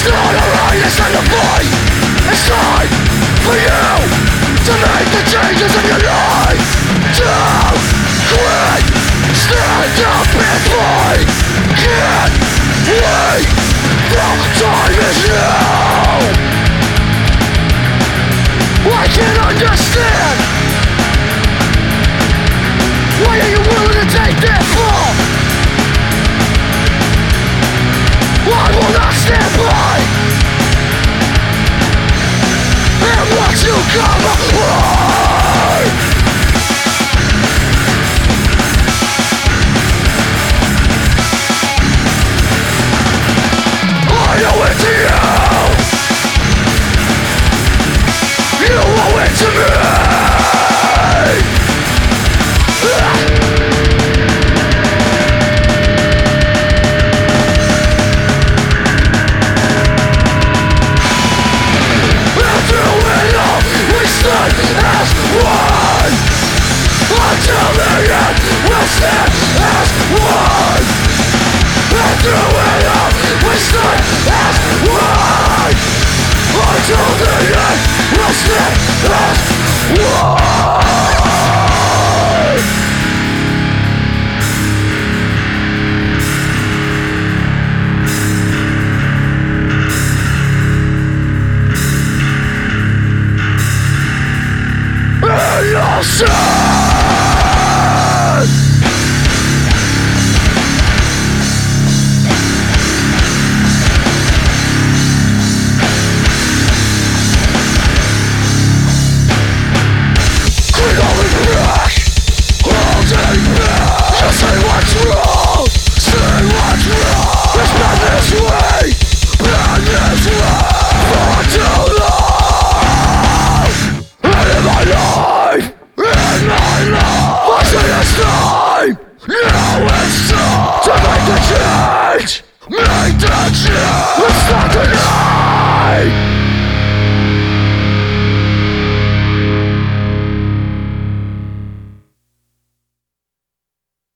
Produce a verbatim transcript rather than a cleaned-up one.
not alright, it's time to fight. It's time for you to make the changes in your life. Don't quit, stand up and fight. Can't wait, the time is now. I can't understand. Why are you willing to take that fall? I will not stand by and watch you come apart. I owe it to you. You owe it to me. As one, until the end, we'll stand as one. And through it all, we stand as one. Until the end, we'll stand as one. Innocent! Now it's time to make the change. Make the change. Let's start the